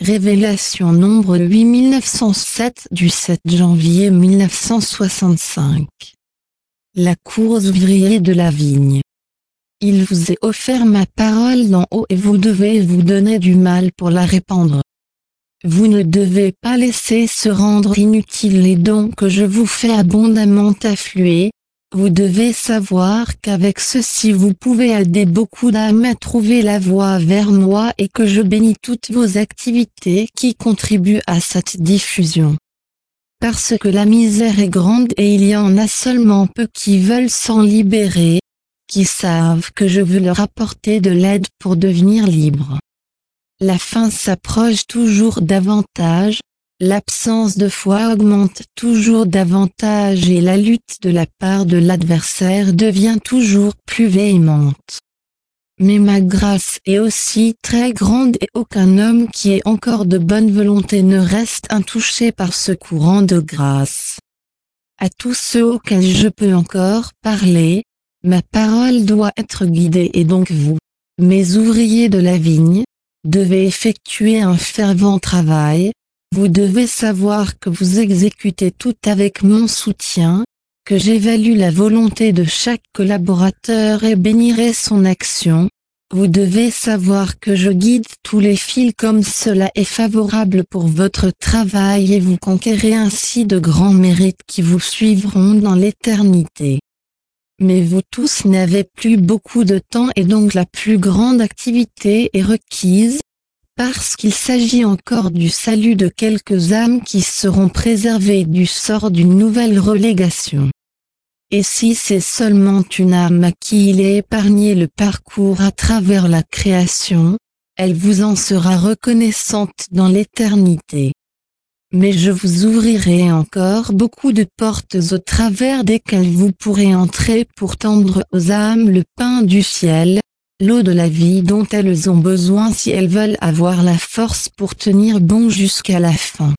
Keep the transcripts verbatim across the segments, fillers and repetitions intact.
Révélation nombre huit mille neuf cent sept du sept janvier mille neuf cent soixante-cinq. La cour aux ouvriers de la vigne. Il vous est offert ma parole d'en haut et vous devez vous donner du mal pour la répandre. Vous ne devez pas laisser se rendre inutiles les dons que je vous fais abondamment affluer. Vous devez savoir qu'avec ceci vous pouvez aider beaucoup d'âmes à trouver la voie vers moi et que je bénis toutes vos activités qui contribuent à cette diffusion. Parce que la misère est grande et il y en a seulement peu qui veulent s'en libérer, qui savent que je veux leur apporter de l'aide pour devenir libres. La fin s'approche toujours davantage. L'absence de foi augmente toujours davantage et la lutte de la part de l'adversaire devient toujours plus véhémente. Mais ma grâce est aussi très grande et aucun homme qui est encore de bonne volonté ne reste intouché par ce courant de grâce. À tous ceux auxquels je peux encore parler, ma parole doit être guidée et donc vous, mes ouvriers de la vigne, devez effectuer un fervent travail. Vous devez savoir que vous exécutez tout avec mon soutien, que j'évalue la volonté de chaque collaborateur et bénirai son action. Vous devez savoir que je guide tous les fils comme cela est favorable pour votre travail et vous conquérez ainsi de grands mérites qui vous suivront dans l'éternité. Mais vous tous n'avez plus beaucoup de temps et donc la plus grande activité est requise. Parce qu'il s'agit encore du salut de quelques âmes qui seront préservées du sort d'une nouvelle relégation. Et si c'est seulement une âme à qui il est épargné le parcours à travers la création, elle vous en sera reconnaissante dans l'éternité. Mais je vous ouvrirai encore beaucoup de portes au travers desquelles vous pourrez entrer pour tendre aux âmes le pain du ciel, l'eau de la vie dont elles ont besoin si elles veulent avoir la force pour tenir bon jusqu'à la fin.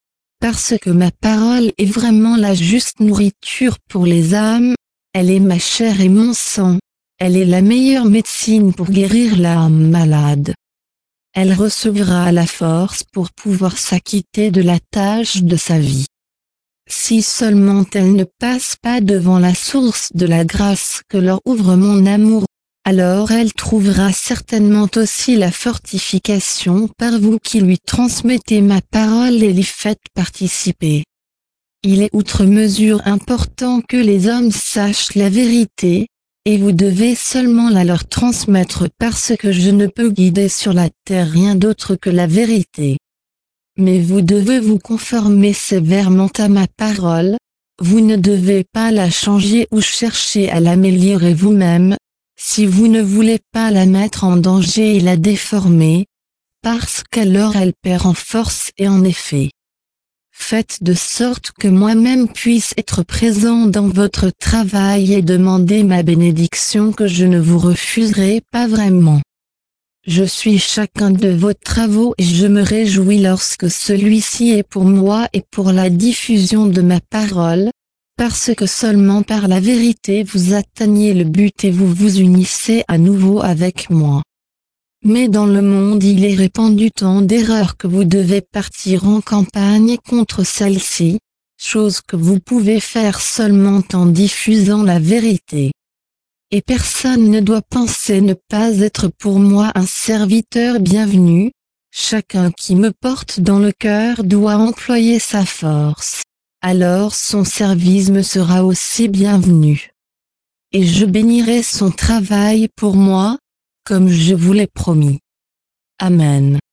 Parce que ma parole est vraiment la juste nourriture pour les âmes, elle est ma chair et mon sang, elle est la meilleure médecine pour guérir l'âme malade. Elle recevra la force pour pouvoir s'acquitter de la tâche de sa vie. Si seulement elle ne passe pas devant la source de la grâce que leur ouvre mon amour, alors elle trouvera certainement aussi la fortification par vous qui lui transmettez ma parole et l'y faites participer. Il est outre mesure important que les hommes sachent la vérité, et vous devez seulement la leur transmettre parce que je ne peux guider sur la terre rien d'autre que la vérité. Mais vous devez vous conformer sévèrement à ma parole, vous ne devez pas la changer ou chercher à l'améliorer vous-même, si vous ne voulez pas la mettre en danger et la déformer, parce qu'alors elle perd en force et en effet. Faites de sorte que moi-même puisse être présent dans votre travail et demander ma bénédiction que je ne vous refuserai pas vraiment. Je suis chacun de vos travaux et je me réjouis lorsque celui-ci est pour moi et pour la diffusion de ma parole, parce que seulement par la vérité vous atteignez le but et vous vous unissez à nouveau avec moi. Mais dans le monde il est répandu tant d'erreurs que vous devez partir en campagne contre celles-ci, chose que vous pouvez faire seulement en diffusant la vérité. Et personne ne doit penser ne pas être pour moi un serviteur bienvenu, chacun qui me porte dans le cœur doit employer sa force. Alors son service me sera aussi bienvenu. Et je bénirai son travail pour moi, comme je vous l'ai promis. Amen.